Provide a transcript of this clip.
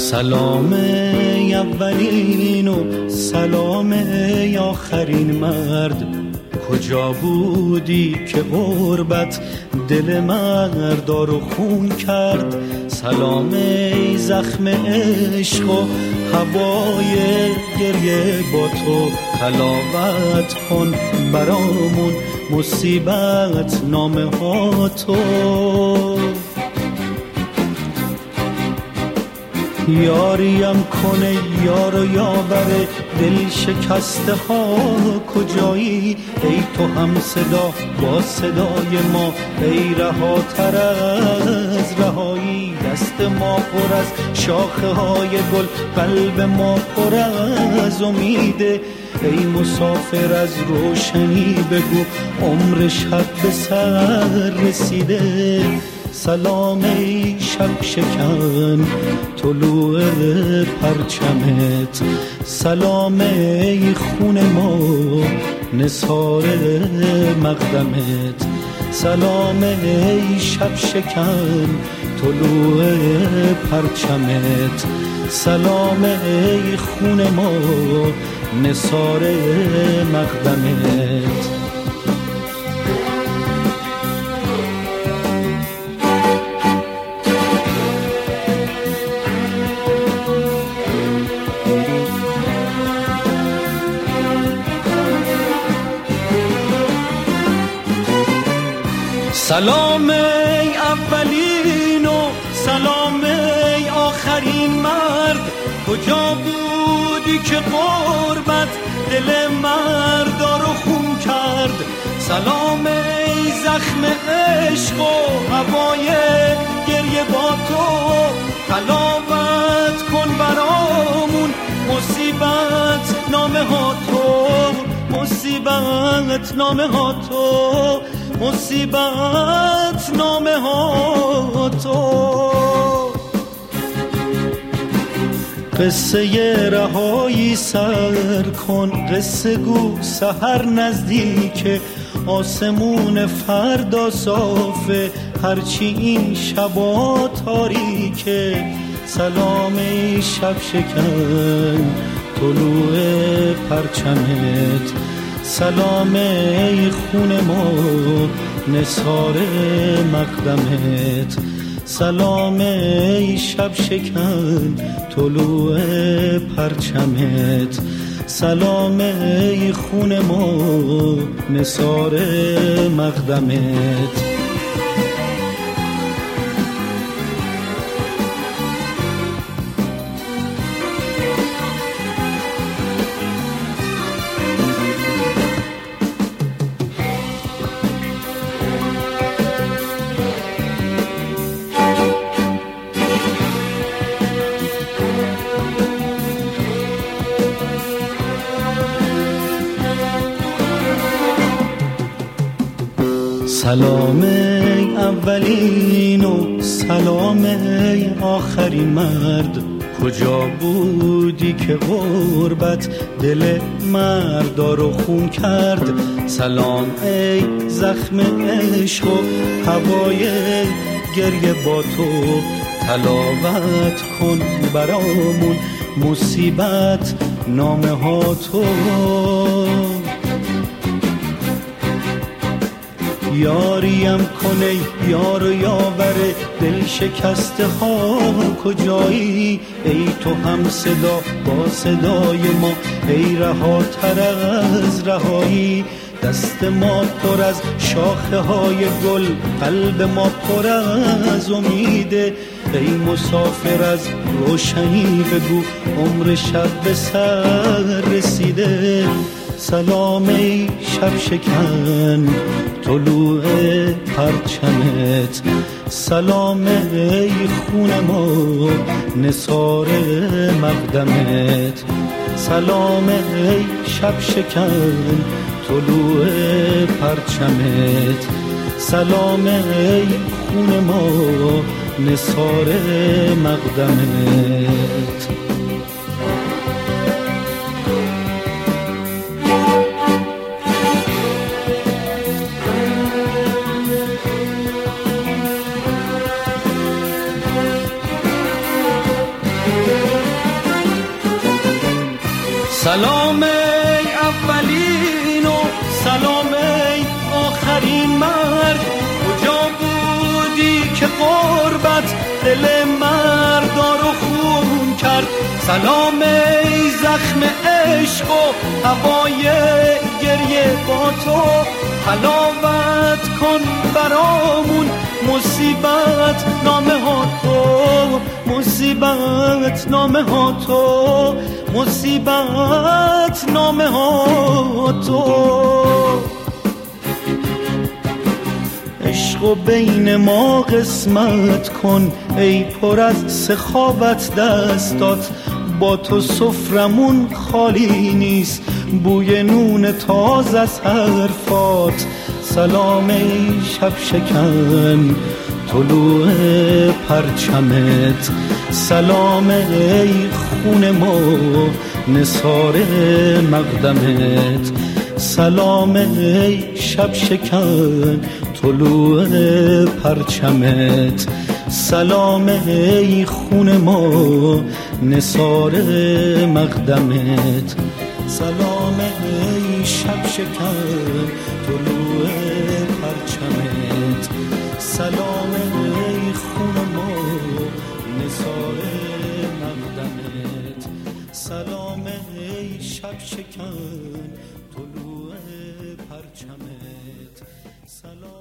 سلام اولین و سلام آخرین مرد، کجا بودی که غربت دل مردارو خون کرد؟ سلام ای زخم عشق و هوای گریه، با تو تلاوت کن برامون مصیبت نامه ها تو. یاریم کنه یار و یاور دل شکسته ها کجایی؟ ای تو هم صدا با صدای ما، ای رهاتر از رهایی. دست ما پر از شاخه های گل، قلب ما پر از امیده. ای مسافر از روشنی بگو عمر شب به سر رسیده. سلام ای شب شکن طلوع پرچمت، سلام ای خون ما نثار مقدمت. سلام ای شب شکن طلوع پرچمت، سلام ای خون ما نثار مقدمت. سلام ای اولین و سلام ای آخرین مرد، کجا بودی که غربت دل مردارو خون کرد؟ سلام ای زخم عشق و هوای گریه، با تو تلاوت کن برامون مصیبت نامه ها تو. مصیبت نامه ها تو، مصیبت نامه ها تو. قصه رهایی سر کن، قصه گو سحر نزدیکه، آسمون فردا صافه هرچی این شبا تاریکه. سلام ای شب شکن طلوع پرچمت، سلام ای خون ما نثار مقدمت. سلام ای شب شکن طلوع پرچمت، سلام ای خون ما نثار مقدمت. سلام ای اولین و سلام ای آخرین مرد، کجا بودی که غربت دل مردارو خون کرد؟ سلام ای زخم عشق و هوای گریه، با تو تلاوت کن برامون مصیبت نامه ها تو. یاریم کنه یار و یاور دل شکسته ها کجایی؟ ای تو هم صدا با صدای ما، ای رهاتر از رهایی. دست ما پر از شاخه های گل، قلب ما پر از امیده. ای مسافر از روشنی بگو عمر شب به سر رسیده. سلام ای شب شکن طلوع پرچمت، سلام ای خون ما نثار مقدمت. سلام ای شب شکن طلوع پرچمت، سلام ای خون ما نثار مقدمت. سلام ای اولین و سلام ای آخرین مرد، کجا بودی که غربت دل مردا رو خون کرد؟ سلام ای زخم عشق و هوای گریه با تو، حلاوت کن برامون مصیبت نامه ها تو، مصیبت نامه ها تو، مصیبت نامه ها تو. عشق بین ما قسمت کن ای پر از سخاوت دستات، با تو سفرمون خالی نیست، بوی نون تازه از حرفات. سلام ای شب شکن طلوع پرچمت، سلام ای خون ما نثار مقدمت، سلام ای شب شکن طلوع پرچمت، سلام ای خون ما نثار مقدمت، سلام ای شب شکن طلوع پرچمت، سلام ای خون ما نثار مقدمت، سلام ای شب شکن طلوع پرچمت، سلام